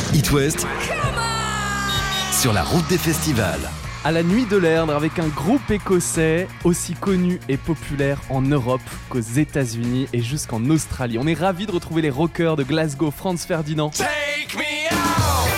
It West sur la route des festivals. À la Nuit de l'Erdre avec un groupe écossais aussi connu et populaire en Europe qu'aux États-Unis et jusqu'en Australie. On est ravis de retrouver les rockers de Glasgow, Franz Ferdinand. Take me out.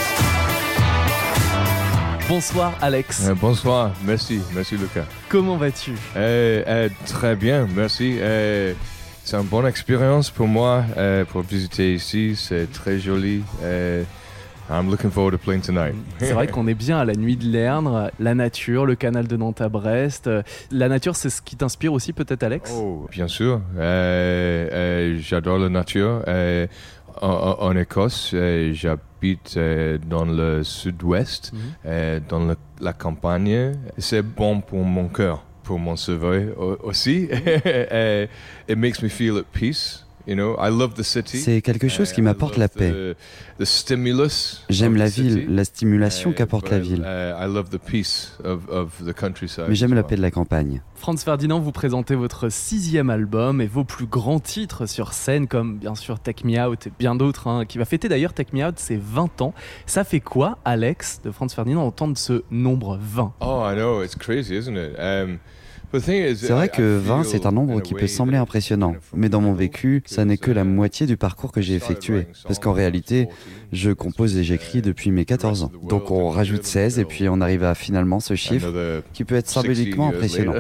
Bonsoir Alex. Bonsoir, merci Lucas. Comment vas-tu? Très bien, merci. C'est une bonne expérience pour moi pour visiter ici, c'est très joli. I'm looking forward to playing tonight. C'est vrai qu'on est bien à la Nuit de l'Erdre, la nature, le canal de Nantes à Brest. La nature, c'est ce qui t'inspire aussi peut-être Alex? Oh, bien sûr, j'adore la nature. En Écosse, j'habite dans le sud-ouest, dans la campagne. C'est bon pour mon cœur, pour mon cerveau aussi. It makes me feel at peace. You know, I love the city. C'est quelque chose qui m'apporte la paix. The stimulus. J'aime la ville, la stimulation qu'apporte la ville. I love the peace of the countryside. Mais j'aime la paix de la campagne. Franz Ferdinand, vous présentez votre 6e album et vos plus grands titres sur scène, comme bien sûr Take Me Out et bien d'autres, qui va fêter d'ailleurs Take Me Out ses 20 ans. Ça fait quoi, Alex, de Franz Ferdinand, d'entendre ce nombre 20? Oh, I know, it's crazy, isn't it? C'est vrai que 20, c'est un nombre qui peut sembler impressionnant, mais dans mon vécu, ça n'est que la moitié du parcours que j'ai effectué. Parce qu'en réalité, je compose et j'écris depuis mes 14 ans. Donc on rajoute 16 et puis on arrive à finalement ce chiffre qui peut être symboliquement impressionnant.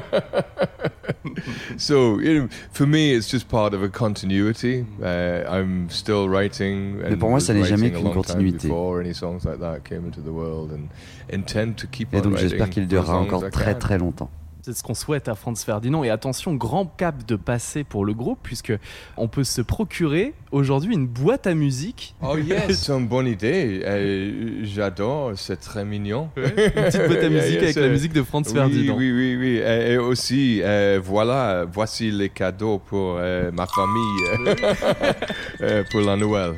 So, for me, it's just part of a continuity. I'm still writing. Mais pour moi, ça n'est jamais qu'une continuité. Et donc j'espère qu'il durera encore très très longtemps. C'est ce qu'on souhaite à Franz Ferdinand. Et attention, grand cap de passé pour le groupe, puisque on peut se procurer aujourd'hui une boîte à musique. Oh yes, c'est une bonne idée. J'adore, c'est très mignon. Une petite boîte à musique avec la musique de Franz Ferdinand. Oui. Et aussi, voici les cadeaux pour ma famille pour la Noël.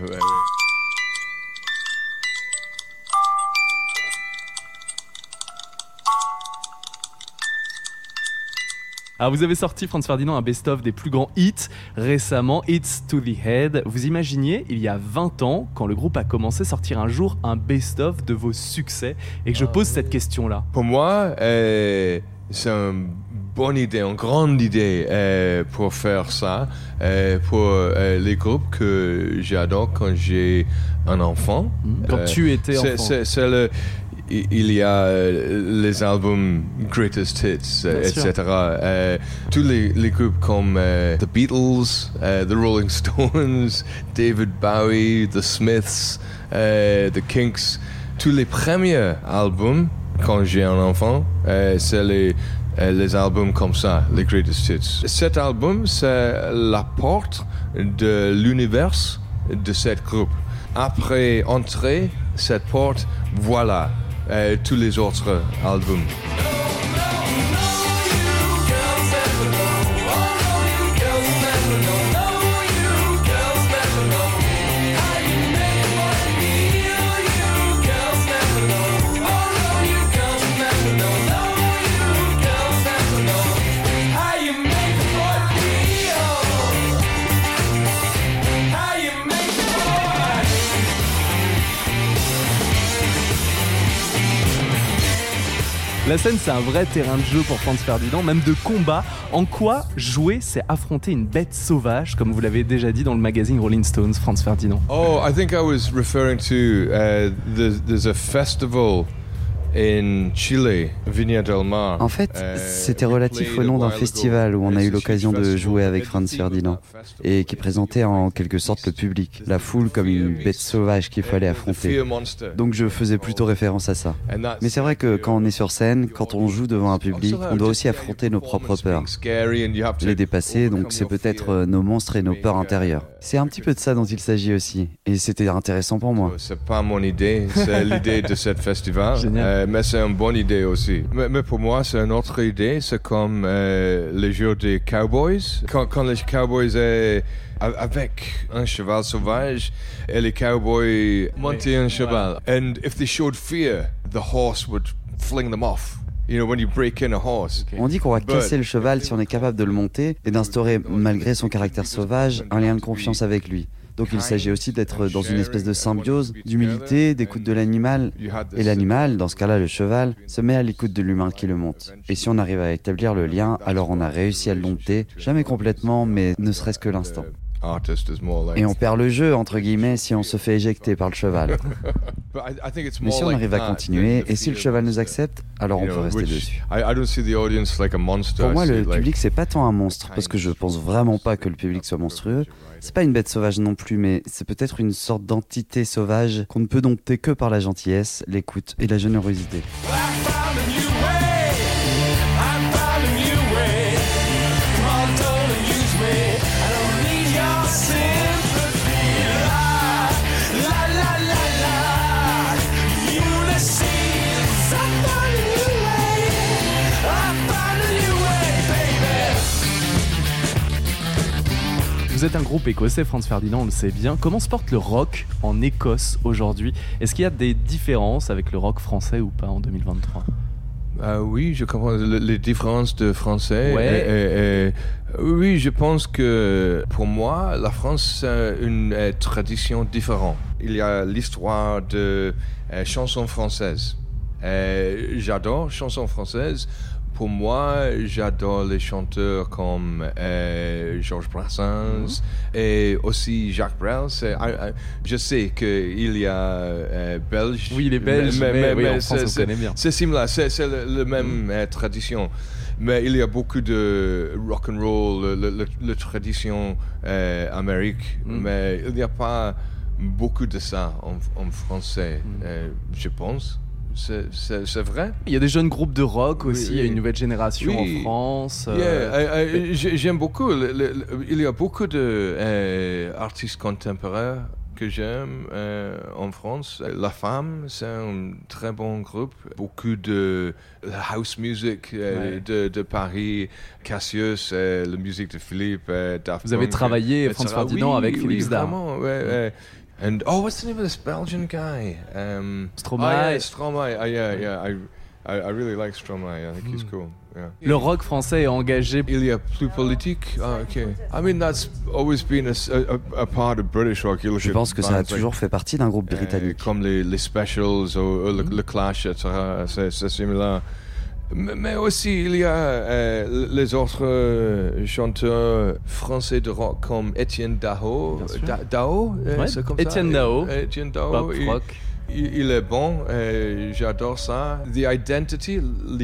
Alors vous avez sorti, Franz Ferdinand, un best-of des plus grands hits récemment, It's to the Head. Vous imaginiez, il y a 20 ans, quand le groupe a commencé, sortir un jour un best-of de vos succès, et que je pose cette question-là? Pour moi, c'est une bonne idée, une grande idée pour faire ça, pour les groupes que j'adore quand j'ai un enfant. Quand tu étais enfant. Il y a les albums Greatest Hits, etc. Tous les groupes comme The Beatles, The Rolling Stones, David Bowie, The Smiths, The Kinks. Tous les premiers albums, quand j'ai un enfant, c'est les albums comme ça, les Greatest Hits. Cet album, c'est la porte de l'univers de ce groupe. Après entrer cette porte, voilà. Tous les autres albums. La scène, c'est un vrai terrain de jeu pour Franz Ferdinand, même de combat. En quoi jouer, c'est affronter une bête sauvage, comme vous l'avez déjà dit dans le magazine Rolling Stones, Franz Ferdinand? Oh, I think I was referring to there's a festival in Chile, Viña del Mar. En fait, c'était relatif au nom d'un festival où on a eu l'occasion de jouer avec Franz Ferdinand et qui présentait en quelque sorte le public, la foule comme une bête sauvage qu'il fallait affronter. Donc je faisais plutôt référence à ça. Mais c'est vrai que quand on est sur scène, quand on joue devant un public, on doit aussi affronter nos propres peurs, les dépasser, donc c'est peut-être nos monstres et nos peurs intérieures. C'est un petit peu de ça dont il s'agit aussi, et c'était intéressant pour moi. C'est pas mon idée, c'est l'idée de ce festival. Mais c'est une bonne idée aussi. Mais pour moi, c'est une autre idée. C'est comme les jours des cowboys. Quand les cowboys est avec un cheval sauvage et les cowboys montaient un cheval. And if they showed fear, the horse would fling them off. You know, when you break in a horse. On dit qu'on va casser le cheval si on est capable de le monter et d'instaurer, malgré son caractère sauvage, un lien de confiance avec lui. Donc il s'agit aussi d'être dans une espèce de symbiose, d'humilité, d'écoute de l'animal. Et l'animal, dans ce cas-là le cheval, se met à l'écoute de l'humain qui le monte. Et si on arrive à établir le lien, alors on a réussi à le dompter, jamais complètement, mais ne serait-ce que l'instant. Et on perd le jeu, entre guillemets, si on se fait éjecter par le cheval. Mais si on arrive à continuer, et si le cheval nous accepte, alors on peut rester dessus. Pour moi, le public, c'est pas tant un monstre, parce que je pense vraiment pas que le public soit monstrueux. C'est pas une bête sauvage non plus, mais c'est peut-être une sorte d'entité sauvage qu'on ne peut dompter que par la gentillesse, l'écoute et la générosité. Vous êtes un groupe écossais, Franz Ferdinand, on le sait bien. Comment se porte le rock en Écosse aujourd'hui ? Est-ce qu'il y a des différences avec le rock français ou pas en 2023 ? Oui, je comprends les différences de français. Ouais. Oui, je pense que pour moi, la France a une tradition différente. Il y a l'histoire de chansons françaises. J'adore chansons françaises. Pour moi, j'adore les chanteurs comme Georges Brassens et aussi Jacques Brel. Je sais qu'il y a Belges. Oui, les Belges, mais oui, en France, on connaît bien. C'est similaire, c'est la même tradition. Mais il y a beaucoup de rock and roll, la tradition américaine. Mais il n'y a pas beaucoup de ça en français, je pense. C'est vrai. Il y a des jeunes groupes de rock aussi, il y a une nouvelle génération en France. J'aime beaucoup. Il y a beaucoup d'artistes contemporains que j'aime en France. La Femme, c'est un très bon groupe. Beaucoup de house music de Paris, Cassius, la musique de Philippe, Daft Vous avez Punk, travaillé, Franz Ferdinand, avec Philippe Starr. Vraiment, And what's the name of this Belgian guy? Stromae. Stromae. I really like Stromae. I think he's cool. Yeah. Le rock français est engagé. Il y a plus politique. Okay. I mean, that's always been a part of British rock. Je pense que ça a toujours fait partie d'un groupe britannique. Comme les Specials ou le Clash, etc. C'est similaire. Mais aussi, il y a les autres chanteurs français de rock comme Étienne Dao. Dao, c'est comme Étienne ça. Dao. Étienne Dao. Pop rock. Il est bon, j'adore ça. L'identité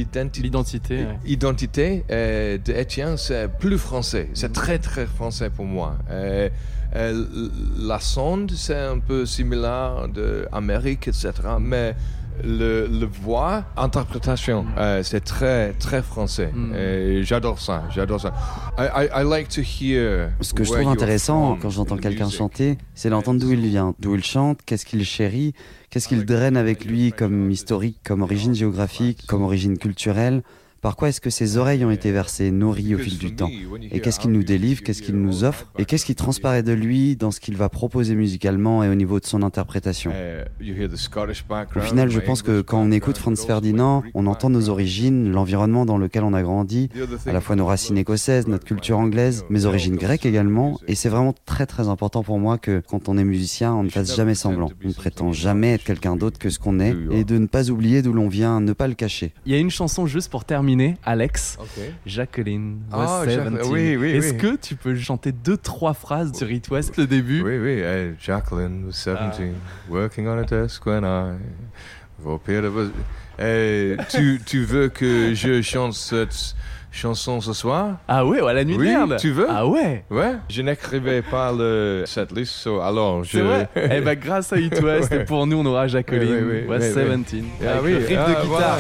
de Étienne, c'est plus français. C'est très, très français pour moi. La sonde, c'est un peu similaire d'Amérique, etc. Mais le voix, interprétation, c'est très, très français. J'adore ça. I like to hear. Ce que je trouve intéressant quand j'entends quelqu'un chanter, c'est d'entendre d'où il vient, d'où il chante, qu'est-ce qu'il chérit, qu'est-ce qu'il draine avec lui comme historique, comme origine géographique, comme origine culturelle. Par quoi est-ce que ses oreilles ont été versées, nourries au fil du temps ? Et qu'est-ce qu'il nous délivre, qu'est-ce qu'il nous offre ? Et qu'est-ce qui transparaît de lui dans ce qu'il va proposer musicalement et au niveau de son interprétation ? Au final, je pense que quand on écoute Franz Ferdinand, on entend nos origines, l'environnement dans lequel on a grandi, à la fois nos racines écossaises, notre culture anglaise, mes origines grecques également. Et c'est vraiment très très important pour moi que quand on est musicien, on ne fasse jamais semblant. On ne prétend jamais être quelqu'un d'autre que ce qu'on est et de ne pas oublier d'où l'on vient, ne pas le cacher. Il y a une chanson juste pour terminer. Alex, Jacqueline was 17. Oui. Est-ce que tu peux chanter 2-3 phrases sur It West, le début? Oui. Jacqueline was 17, working on a desk when I appeared. Tu veux que je chante cette chanson ce soir? Ah ouais, à la nuit de merde. Tu veux? Ah ouais. Ouais. Je n'écrivais pas cette liste, alors je... C'est vrai. Eh ben grâce à It West, et pour nous on aura Jacqueline was 17. Avec le riff de guitare. Voilà.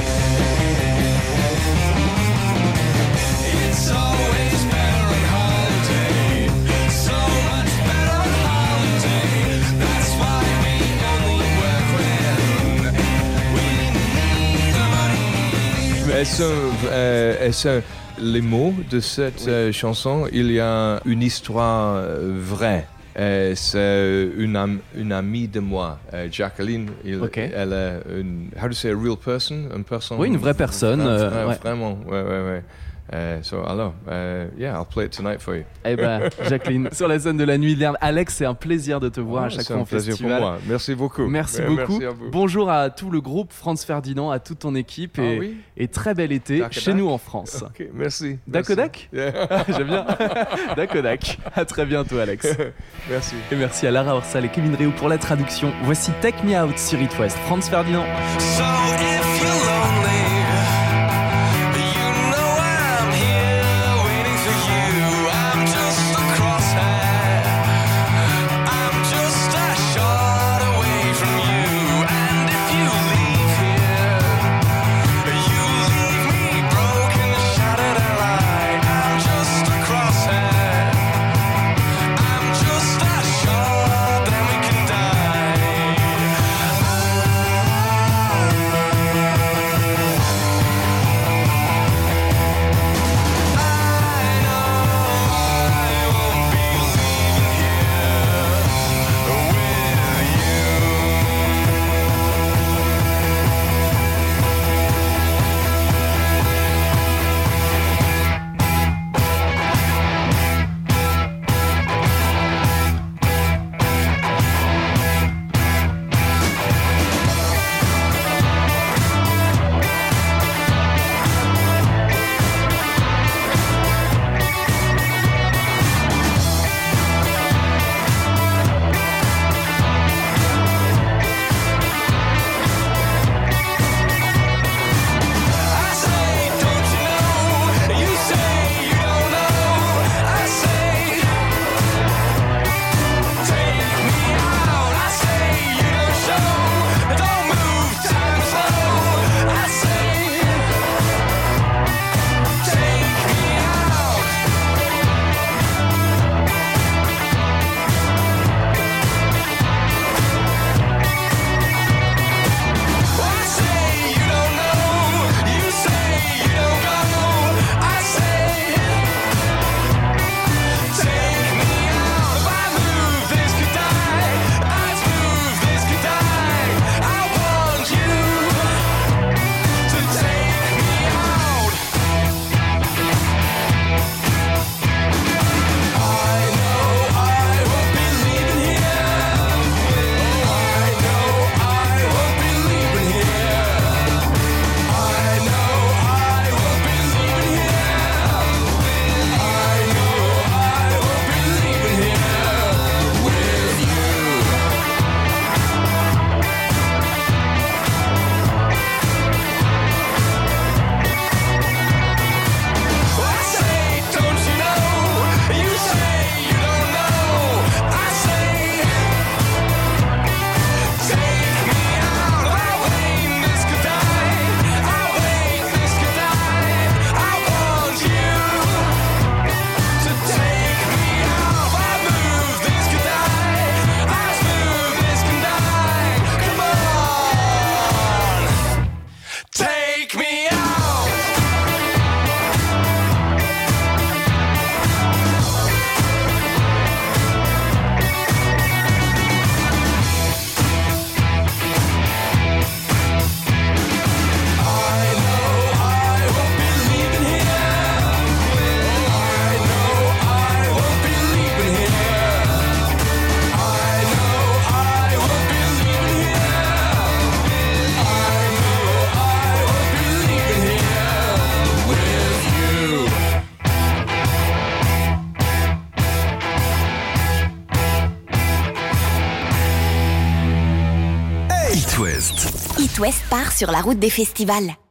Les mots de cette chanson, il y a une histoire vraie. C'est une amie de moi, Jacqueline. Elle est une real person, une personne. Oui, une vraie personne. Vraiment, ouais. I'll play it tonight for you. Eh ben, Jacqueline, sur la scène de la Nuit de l'Erne. Alex, c'est un plaisir de te voir à chaque fois en festival. C'est un plaisir pour moi. Merci beaucoup. Merci beaucoup. Merci à vous. Bonjour à tout le groupe Franz Ferdinand, à toute ton équipe et très bel été chez nous en France. Ok, merci. Dakodak. J'aime bien. Dakodak. À très bientôt, Alex. Merci. Et merci à Lara Orsal et Kevin Réou pour la traduction. Voici Take Me Out sur It West. Franz Ferdinand. So if you're lonely, you know I'm here waiting for you. I'm just a crosshair. I'm just a shot away from you. And if you leave here, you leave me broken, shattered and light. I'm just a crosshair. I'm just a shot, then we can die. It West. It West part sur la route des festivals.